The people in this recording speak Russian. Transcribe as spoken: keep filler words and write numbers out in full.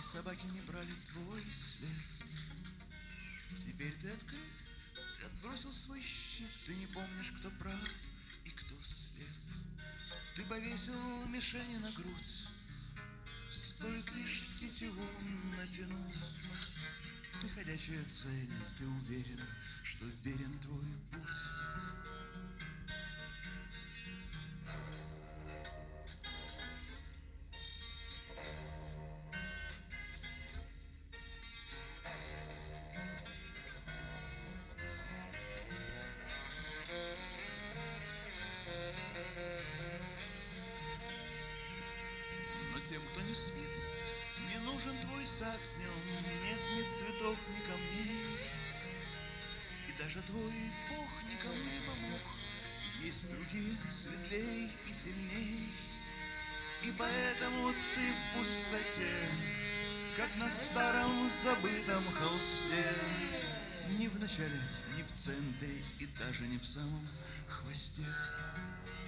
собаки не брали твой след. Теперь ты открыт, ты отбросил свой щит. Ты не помнишь, кто прав и кто слеп. Ты повесил мишени на грудь, стоит лишь тетиву натянуть. Ты ходячая цель, ты уверен, что верен твой путь. Но тем, кто не спит, не нужен твой сад, в нем нет ни цветов, ни камней. И даже твой Бог никому не помог, есть другие светлей и сильней. И поэтому ты в пустоте, как на старом забытом холсте. Ни в начале, ни в центре и даже не в самом хвосте.